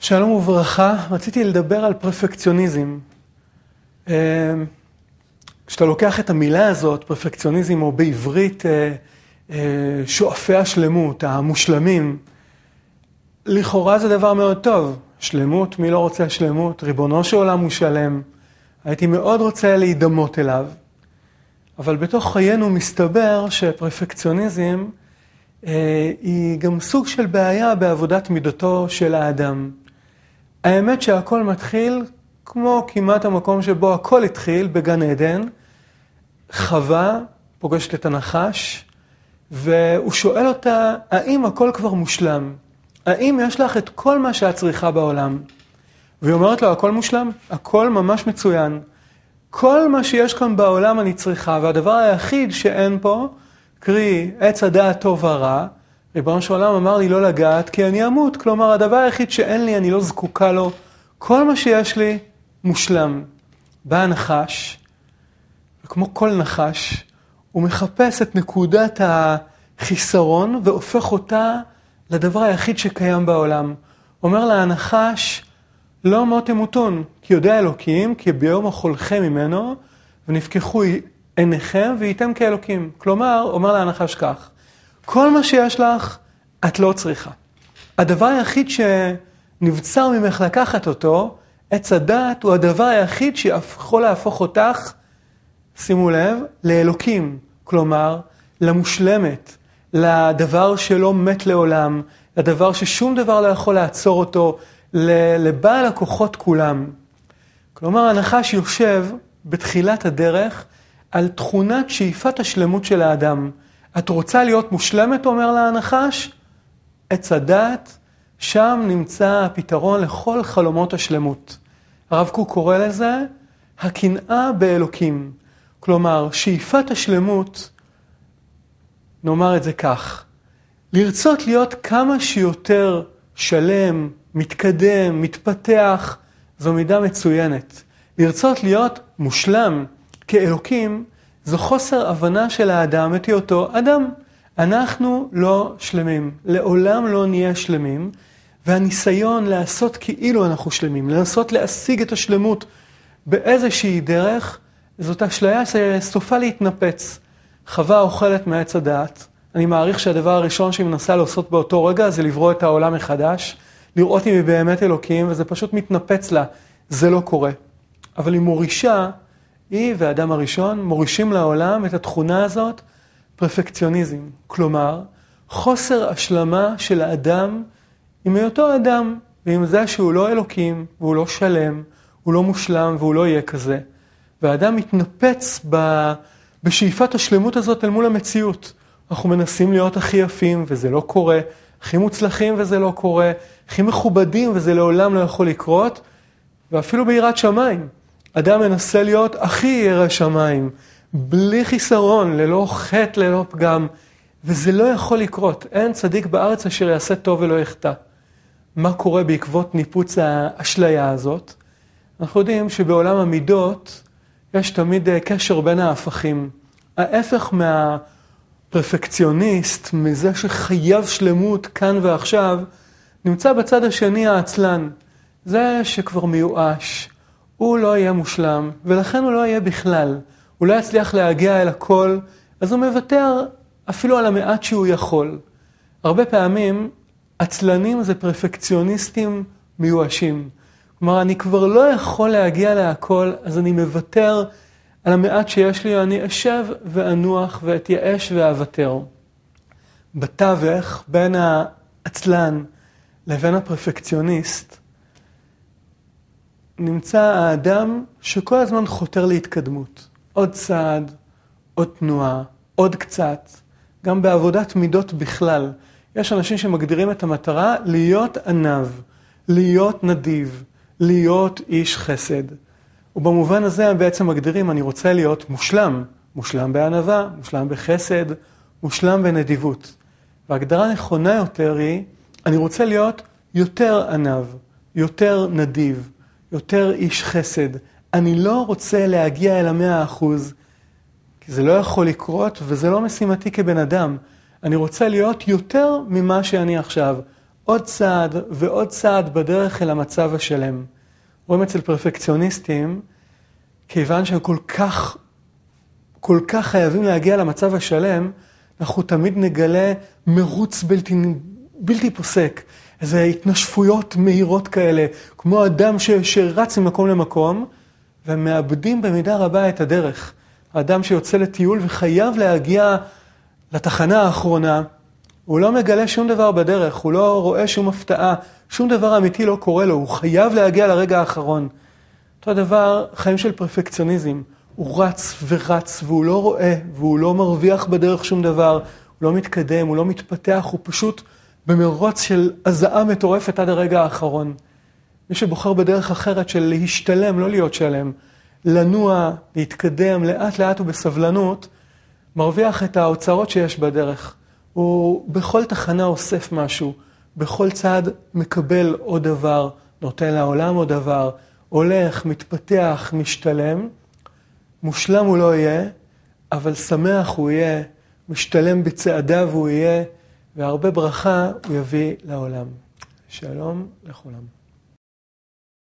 שלום וברכה, רציתי לדבר על פרפקציוניזם. כשאתה לוקח את המילה הזאת, פרפקציוניזם, או בעברית שואפי השלמות, המושלמים, לכאורה זה דבר מאוד טוב. שלמות, מי לא רוצה שלמות? ריבונו של עולם הוא שלם. הייתי מאוד רוצה להידמות אליו. אבל בתוך חיינו מסתבר שפרפקציוניזם היא גם סוג של בעיה בעבודת מידתו של האדם. האמת שהכל מתחיל כמו כמעט המקום שבו הכל התחיל, בגן עדן. חווה פוגשת את הנחש, והוא שואל אותה, האם הכל כבר מושלם? האם יש לך את כל מה שאת צריכה בעולם? והיא אומרת לו, הכל מושלם, הכל ממש מצוין. כל מה שיש כאן בעולם אני צריכה, והדבר היחיד שאין פה, קרי עץ הדעת טוב ורע, ריבונו של עולם אמר לי לא לגעת כי אני אמות. כלומר, הדבר היחיד שאין לי, אני לא זקוקה לו. כל מה שיש לי מושלם. בא הנחש, וכמו כל נחש, הוא מחפש את נקודת החיסרון והופך אותה לדבר היחיד שקיים בעולם. אומר לה הנחש, לא מות תמותון, כי יודע אלוקים, כי ביום אכולכם ממנו, ונפקחו עיניכם וייתם כאלוקים. כלומר, אומר לה הנחש כך, כל מה שיש לך, את לא צריכה. הדבר היחיד שנבצר ממך לקחת אותו, עץ הדעת, הוא הדבר היחיד שיכול להפוך אותך, שימו לב, לאלוקים. כלומר, למושלמת, לדבר שלא מת לעולם, לדבר ששום דבר לא יכול לעצור אותו, לבעל הכוחות כולם. כלומר, הנחש יושב בתחילת הדרך על תכונת שאיפת השלמות של האדם. את רוצה להיות מושלמת, אומר לה הנחש? עץ הדעת, שם נמצא הפתרון לכל חלומות השלמות. הרב קוק קורא לזה הקנאה באלוקים. כלומר, שאיפת השלמות, נאמר את זה כך, לרצות להיות כמה שיותר שלם, מתקדם, מתפתח, זו מידה מצוינת. לרצות להיות מושלם כאלוקים, זו חוסר הבנה של האדם את היותו אדם. אנחנו לא שלמים, לעולם לא נהיה שלמים, והניסיון לעשות כאילו אנחנו שלמים, לנסות להשיג את השלמות באיזושהי דרך, זאת אשליה שסופה להתנפץ. חווה אוכלת מעץ הדעת. אני מעריך שהדבר הראשון שהיא מנסה לעשות באותו רגע זה לברוא את העולם מחדש, לראות אם היא באמת אלוקים, וזה פשוט מתנפץ לה. זה לא קורה. אבל היא מורישה, היא והאדם הראשון מורישים לעולם את התכונה הזאת, פרפקציוניזם. כלומר, חוסר השלמה של האדם עם היותו אדם, ועם זה שהוא לא אלוקים, והוא לא שלם, הוא לא מושלם, והוא לא יהיה כזה. והאדם מתנפץ בשאיפת השלמות הזאת אל מול המציאות. אנחנו מנסים להיות הכי יפים, וזה לא קורה. הכי מוצלחים, וזה לא קורה. הכי מכובדים, וזה לעולם לא יכול לקרות. ואפילו ביראת שמיים. אדם מנסה להיות הכי ירא שמיים, בלי חיסרון, ללא חטא, ללא פגם. וזה לא יכול לקרות. אין צדיק בארץ אשר יעשה טוב ולא יחטא. מה קורה בעקבות ניפוץ האשליה הזאת? אנחנו יודעים שבעולם המידות יש תמיד קשר בין ההפכים. ההפך מהפרפקציוניסט, מזה שחייב שלמות כאן ועכשיו, נמצא בצד השני העצלן. זה שכבר מיואש, הוא לא יהיה מושלם, ולכן הוא לא יהיה בכלל. הוא לא יצליח להגיע אל הכל, אז הוא מוותר אפילו על המעט שהוא יכול. הרבה פעמים עצלנים זה פרפקציוניסטים מיואשים. כלומר, אני כבר לא יכול להגיע להכל, אז אני מוותר על המעט שיש לי, אני אשב ואנוח ואתייאש ואוותר. בתווך, בין העצלן לבין הפרפקציוניסט, נמצא האדם שכל הזמן חותר להתקדמות. עוד צעד, עוד תנועה, עוד קצת. גם בעבודת מידות בכלל. יש אנשים שמגדירים את המטרה להיות ענב, להיות נדיב, להיות איש חסד. ובמובן הזה הם בעצם מגדירים, אני רוצה להיות מושלם. מושלם בענווה, מושלם בחסד, מושלם בנדיבות. וההגדרה נכונה יותר היא, אני רוצה להיות יותר ענב, יותר נדיב, יותר איש חסד. אני לא רוצה להגיע אל 100%, כי זה לא יכול לקרות, וזה לא משימתי כבן אדם. אני רוצה להיות יותר ממה שאני עכשיו. עוד צעד ועוד צעד בדרך אל המצב השלם. רואים אצל פרפקציוניסטים, כיוון שהם כל כך חייבים להגיע למצב השלם, אנחנו תמיד נגלה מרוץ בלתי פוסק. איזה התנשפויות מהירות כאלה, כמו אדם שרץ ממקום למקום, ומאבדים במידה רבה את הדרך. האדם שיוצא לטיול וחייב להגיע לתחנה האחרונה, הוא לא מגלה שום דבר בדרך, הוא לא רואה שום הפתעה, שום דבר אמיתי לא קורה לו, הוא חייב להגיע לרגע האחרון. אותו דבר, חיים של פרפקציוניזם, הוא רץ ורץ והוא לא רואה, והוא לא מרוויח בדרך שום דבר, הוא לא מתקדם, הוא לא מתפתח, הוא פשוט במרוץ של הזעה מטורפת עד הרגע האחרון. מי שבוחר בדרך אחרת של להשתלם, לא להיות שלם, לנוע, להתקדם לאט לאט ובסבלנות, מרוויח את האוצרות שיש בדרך. הוא בכל תחנה אוסף משהו, בכל צעד מקבל עוד דבר, נותן לעולם עוד דבר, הולך, מתפתח, משתלם. מושלם הוא לא יהיה, אבל שמח הוא יהיה, משתלם בצעדיו הוא יהיה, והרבה ברכה הוא יביא לעולם. שלום לכולם.